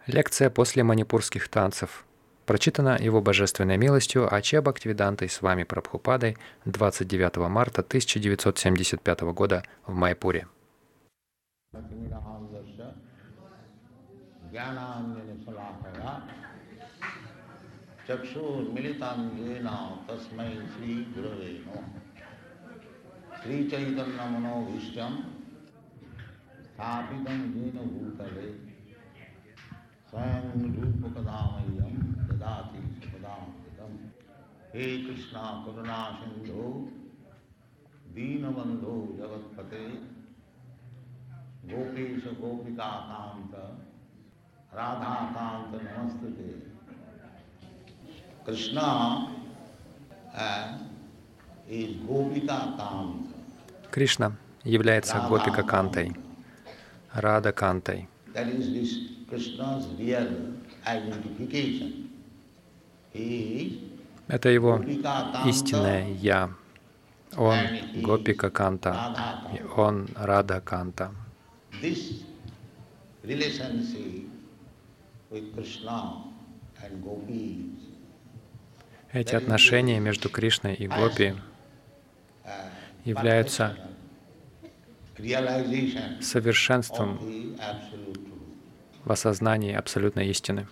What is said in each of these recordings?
Лекция после манипурских танцев. Прочитана Его Божественной милостью А.Ч. Бхактивидантой с вами Прабхупадой 29 марта 1975 года в Майпуре. He Krishna Karuna Sindhu Deenabandhu Jagatpate Gopesha Gopika Kanta Radha Kanta Namastute. Krishna is Gopika Kanta. Кришна является Гопика Кантой, Рада Кантой. That is this Krishna's real identification. He Это его истинное «Я». Он Гопика Канта, и он Рада Канта. Эти отношения между Кришной и Гопи являются совершенством в осознании абсолютной истины.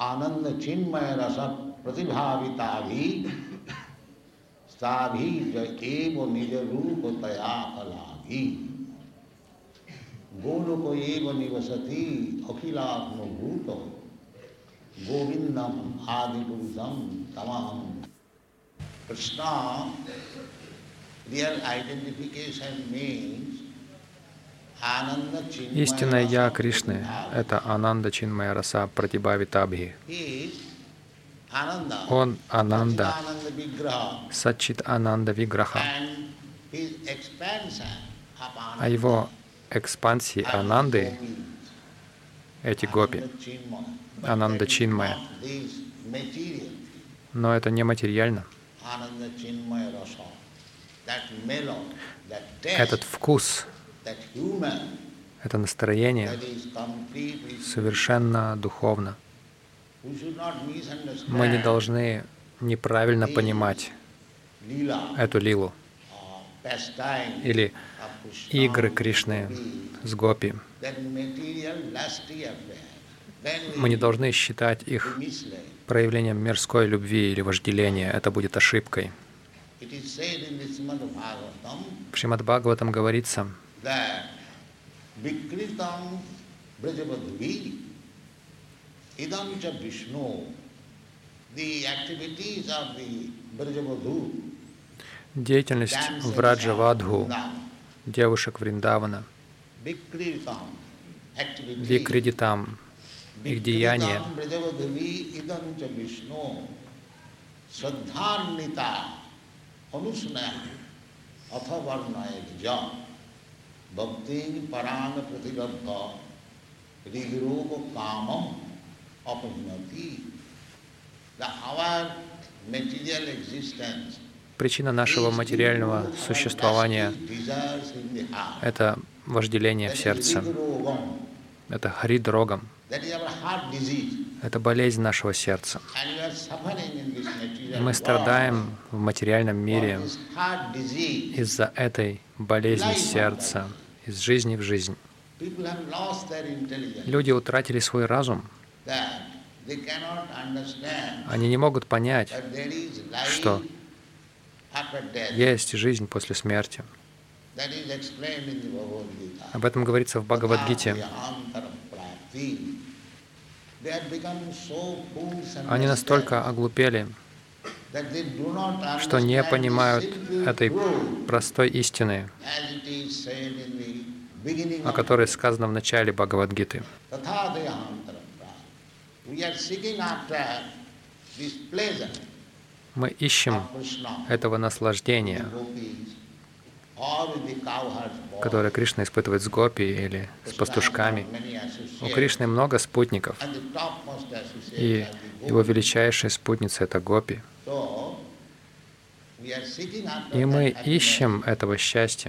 Пратибхавитабхи стабхи эво ниджа рупа тая калаги голоко эво нивасати ахилатма бхуто говиндам адипурусам тамам. Krishna, real identification means истинное «Я» Кришны — это Ананда Чинмая Раса Пратибхавитабхи. Он Ананда, Саччит Ананда Виграха, а его экспансии Ананды — эти гопи, Ананда Чинмая. Но это не материально. Этот вкус, это настроение совершенно духовно. Мы не должны неправильно понимать эту лилу или игры Кришны с гопи. Мы не должны считать их проявлением мирской любви или вожделения. Это будет ошибкой. В Шримад Бхагаватам говорится, деятельность Враджавадху, девушек Вриндавана, Викридитам, их деяния, причина нашего материального существования — это вожделение в сердце. Это хридрогам. Это болезнь нашего сердца. Мы страдаем в материальном мире из-за этой болезни сердца, из жизни в жизнь. Люди утратили свой разум. Они не могут понять, что есть жизнь после смерти. Об этом говорится в Бхагавад-гите. Они настолько оглупели, что не понимают этой простой истины, о которой сказано в начале Бхагавад-гиты. Мы ищем этого наслаждения, которое Кришна испытывает с гопи или с пастушками. У Кришны много спутников, и его величайшая спутница — это гопи. И мы ищем этого счастья,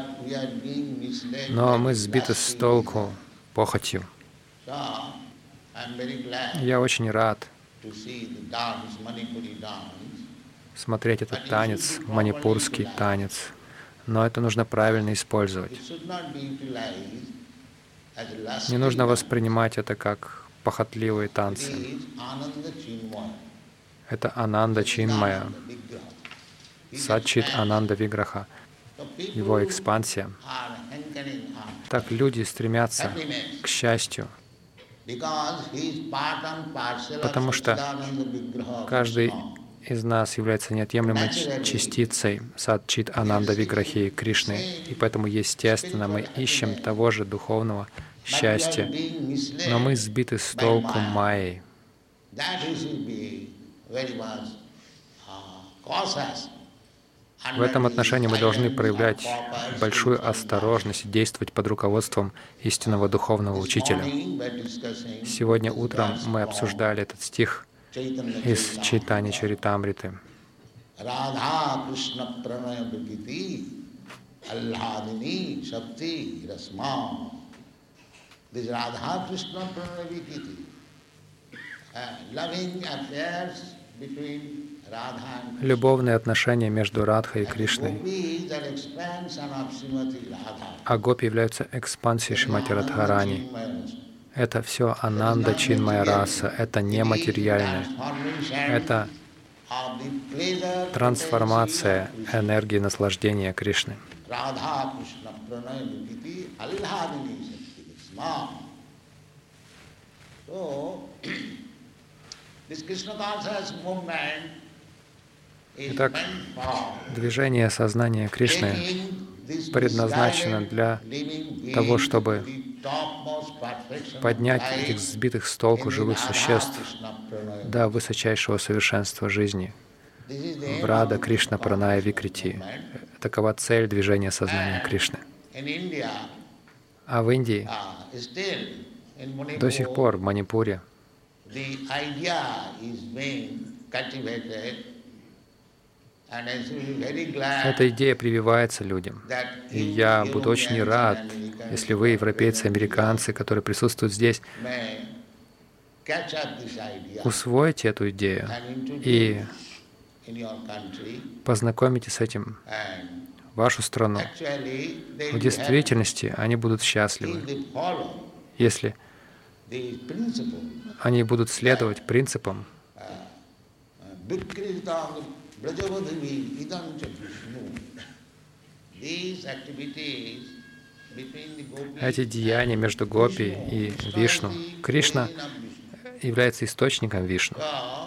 но мы сбиты с толку похотью. I'm very glad Я очень рад to see the dance, Manipuri dance. смотреть этот танец, манипурский танец, но это нужно правильно использовать. It should not be utilized as a lust Не нужно dance. воспринимать это как похотливые It танцы. is Ananda Chinmaya. Это Ананда Чинмая, Ananda Vigraha. He Саччит expands. Ананда Виграха, So people его экспансия. are hankering after Так люди стремятся happiness к счастью, because he is part and parcel потому of что Satchidananda Vigraha. каждый Krishna. из нас является неотъемлемой частицей Садчит Ананда Виграхи Кришны, и поэтому, естественно, мы ищем того же духовного But we are счастья, being misled но мы сбиты с by толку Maya. майей. That we should be very much cautious. В этом отношении мы должны проявлять большую осторожность и действовать под руководством истинного духовного учителя. Сегодня утром мы обсуждали этот стих из Чайтанья Чаритамриты. Радха Кришна Пранaya Vikiti Alladini Shakti Rasma. This Radha Krishna Pranaya Vikiti. Loving affairs between Radha and Любовные отношения между Радхой и Krishna. Кришной. Gopi is an expansion of Srimati Radha. А гопи являются экспансией Шримати Радхарани. Это все Ананда Чинмая раса, это нематериальное. Это трансформация энергии наслаждения Кришны. Radha Krishna Pranaya Vikiti Alladini Shakti Rasma. So, this Krishna conscious movement is Итак, meant for движение сознания Кришны taking this предназначено misguided для living того, beings чтобы to the topmost perfection of поднять life этих сбитых с толку in the живых Radha существ Krishna Pranaya. до высочайшего совершенства жизни This is the aim в Рада of Кришна the Праная conscious Викрити. movement. Такова цель движения сознания Кришны. In India, А в Индии still in до сих Manipur, пор, в Манипуре, the idea is being cultivated, and I should be very glad эта идея прививается людям. that И you я буду очень Europeans рад, and Americans если вы, европейцы, американцы, которые присутствуют здесь, may catch up this idea усвоите эту идею and и introduce in your country, познакомите с этим and вашу страну. actually they В will have, действительности они будут if счастливы, they follow если the principle они будут следовать принципам Vikritam Brajavadhavi Idam cha Vishnu. These activities between the gopis эти деяния между Гопи и Вишну. Кришна является источником Вишну.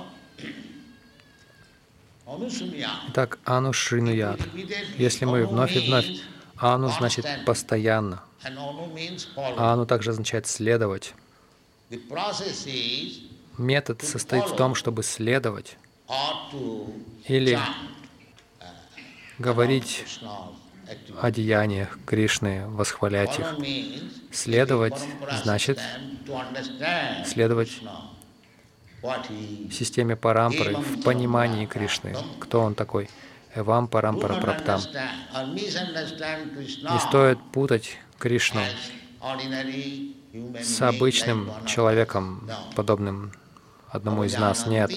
Итак, Ану Шринуят. Если мы вновь и вновь, Ану значит постоянно. Ану также означает следовать. Метод состоит в том, чтобы следовать или говорить о деяниях Кришны, восхвалять их. Следовать значит следовать системе парампары в понимании Кришны. Кто он такой? Эвам парампара праптам. Не стоит путать Кришну с обычным человеком, подобным одному из нас. Нет.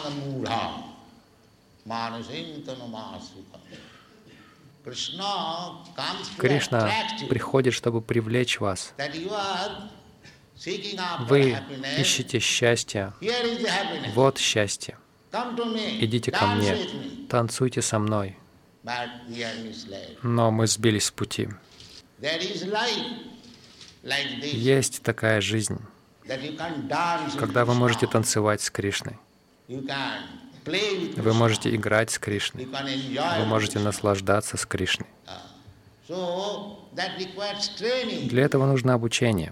Кришна приходит, чтобы привлечь вас. Вы ищете счастье. Вот счастье. Идите ко мне, танцуйте со мной. Но мы сбились с пути. Есть такая жизнь, когда вы можете танцевать с Кришной. Вы можете играть с Кришной. Вы можете наслаждаться с Кришной. Для этого нужно обучение.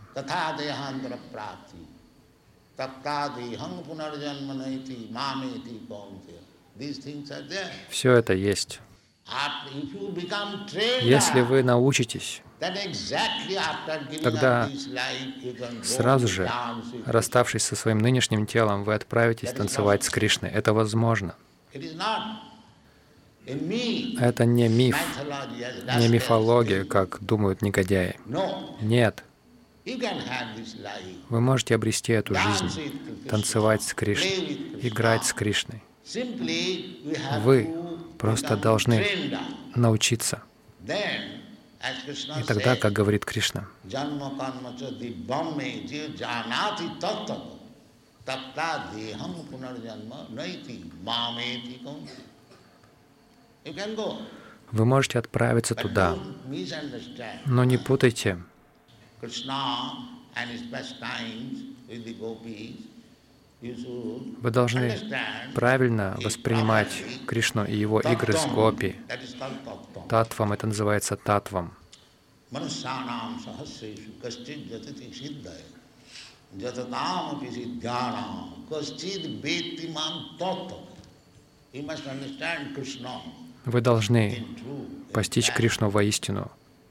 Все это есть. Если вы научитесь, тогда сразу же, расставшись со своим нынешним телом, вы отправитесь танцевать с Кришной. Это возможно. Это не миф, не мифология, как думают негодяи. Нет. Вы можете обрести эту жизнь, танцевать с Кришной, играть с Кришной. Вы просто должны научиться. И тогда, как говорит Кришна, вы можете отправиться туда, но не путайте Вы должны правильно воспринимать Кришну и его игры с гопи. Татвам это называется татвам. Вы должны постичь Кришну воистину,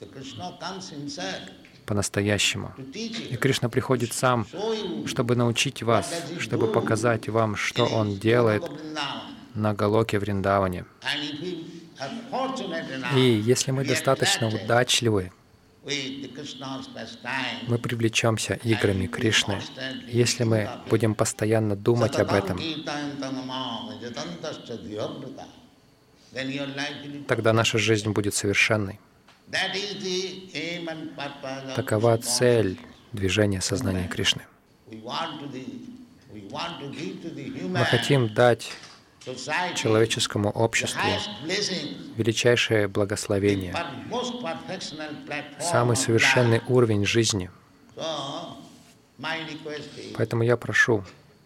по-настоящему. И Кришна приходит сам, чтобы научить вас, чтобы показать вам, что Он делает на Галоке Вриндаване. И если мы достаточно удачливы, мы привлечемся играми Кришны. Если мы будем постоянно думать об этом, тогда наша жизнь будет совершенной. Такова цель движения сознания Кришны. Мы хотим дать человеческому обществу величайшее благословение, самый совершенный уровень жизни. Поэтому я прошу,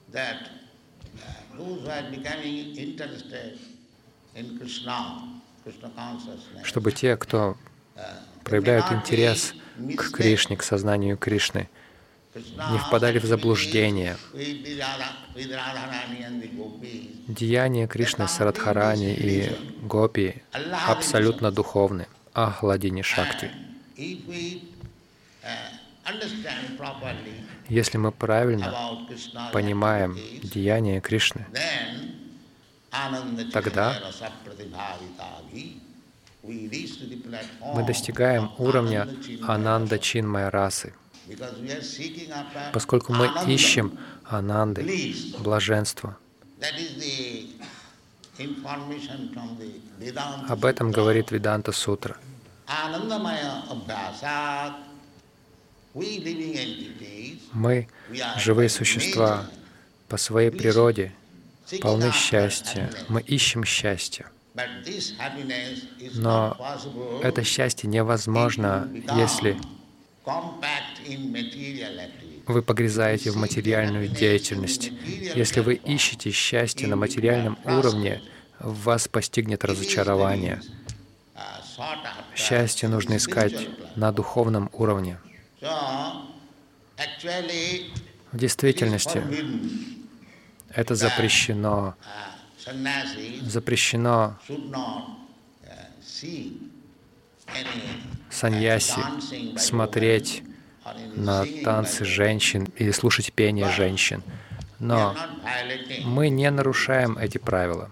чтобы те, кто проявляют интерес к Кришне, к сознанию Кришны, не впадали в заблуждение. Деяния Кришны с Радхарани и Гопи абсолютно духовны, ахладини шакти. Если мы правильно понимаем деяния Кришны, тогда мы достигаем уровня Ананда Чинмая расы, поскольку мы ищем Ананды, блаженство. Об этом говорит Веданта Сутра. Мы, живые существа, по своей природе, полны счастья. Мы ищем счастье. Но это счастье невозможно, если вы погрязаете в материальную деятельность. Если вы ищете счастье на материальном уровне, вас постигнет разочарование. Счастье нужно искать на духовном уровне. В действительности, это запрещено. Запрещено саньяси смотреть на танцы женщин или слушать пение женщин. Но мы не нарушаем эти правила.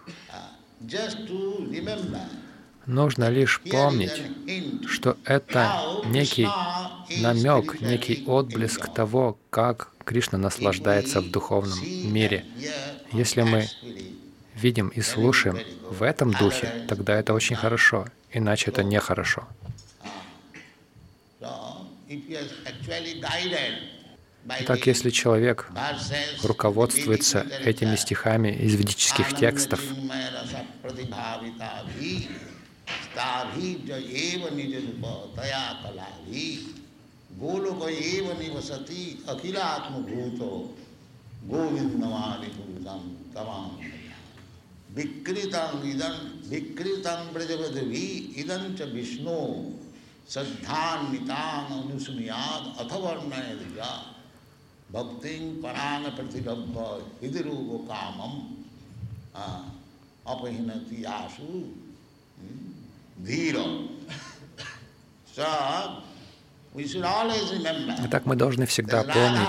Нужно лишь помнить, что это некий намек, некий отблеск того, как Кришна наслаждается в духовном мире. Если мы видим и слушаем в этом духе, тогда это очень хорошо, иначе это нехорошо. Итак, если человек руководствуется этими стихами из ведических текстов, Vikritam brajavadavi idan cha Vishnu saddhan nitan anusumiyad athavarnayadya bhakting parana pratibhabha hidirugo kamam apahinati asu dhira. So, we should always remember. Итак, мы должны всегда помнить,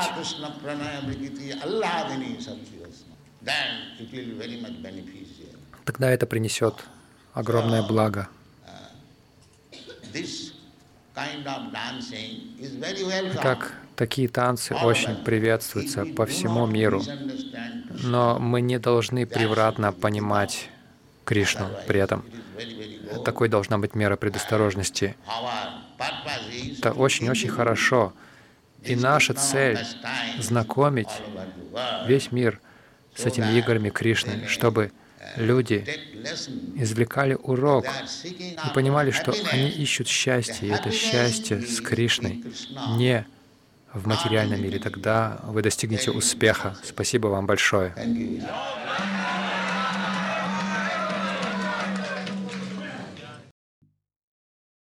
тогда это принесет огромное благо. Итак, Такие танцы очень приветствуются по всему миру, но мы не должны превратно понимать Кришну при этом. Такой должна быть мера предосторожности. Это очень-очень хорошо. И наша цель — знакомить весь мир с этими играми Кришны, чтобы люди извлекали урок и понимали, что они ищут счастье, и это счастье с Кришной, не в материальном мире. Тогда вы достигнете успеха. Спасибо вам большое.